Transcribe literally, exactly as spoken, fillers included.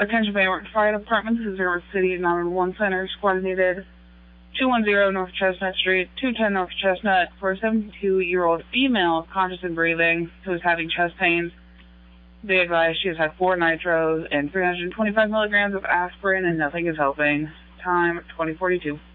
Attention Bayport Fire Department, this is River City nine one one Center, squad needed two one zero North Chestnut Street, two ten North Chestnut, for a seventy-two-year-old female conscious and breathing who is having chest pains. Be advised she has had four nitros and three hundred twenty-five milligrams of aspirin and nothing is helping. Time twenty forty-two.